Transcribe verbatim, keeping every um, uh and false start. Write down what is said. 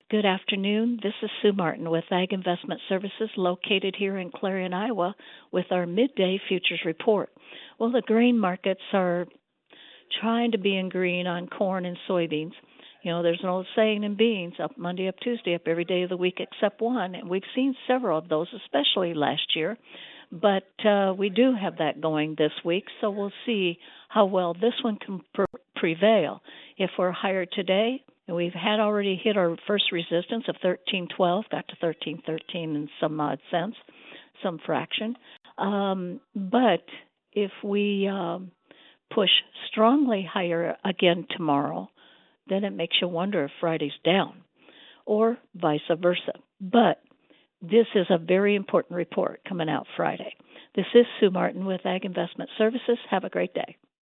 Good afternoon. This is Sue Martin with Ag Investment Services located here in Clarion, Iowa with our midday futures report. Well, the grain markets are trying to be in green on corn and soybeans. You know, there's an old saying in beans, up Monday, up Tuesday, up every day of the week except one. And we've seen several of those, especially last year. But uh, we do have that going this week, so we'll see how well this one can pr- prevail. If we're higher today, and we've had already hit our first resistance of thirteen twelve, got to thirteen thirteen in some odd sense, some fraction. Um, but if we um, push strongly higher again tomorrow, then it makes you wonder if Friday's down or vice versa. But this is a very important report coming out Friday. This is Sue Martin with Ag Investment Services. Have a great day.